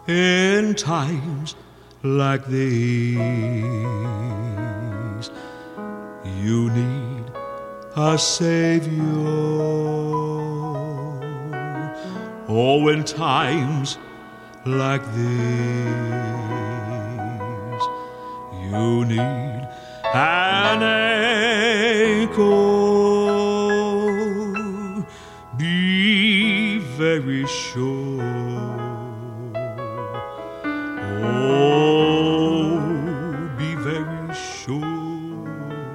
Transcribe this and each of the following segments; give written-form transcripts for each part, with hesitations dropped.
in times like these. You need a Savior. Oh, in times like these, you need an anchor. Be very sure. Oh, be very sure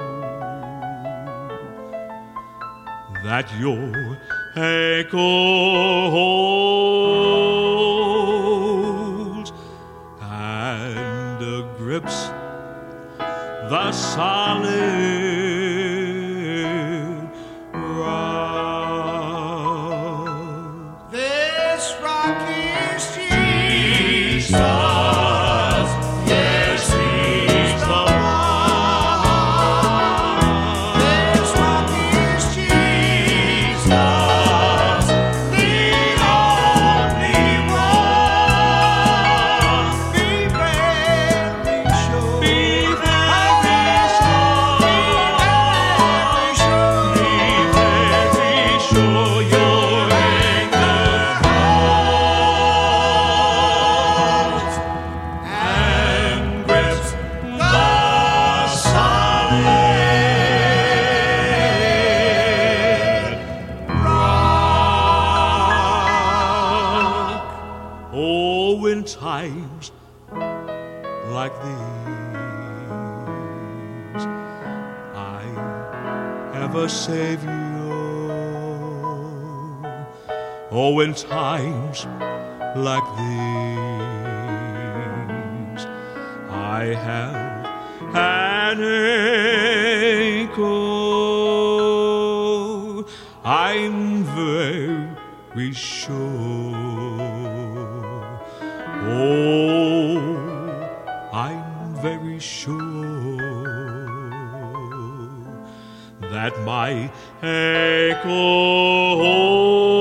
that your anchor holds and grips the solid rock. This rock is Jesus. Oh, in times like these, I have a Savior. Oh, in times like these, I have an anchor. I'm very sure. Oh, I'm very sure that my anchor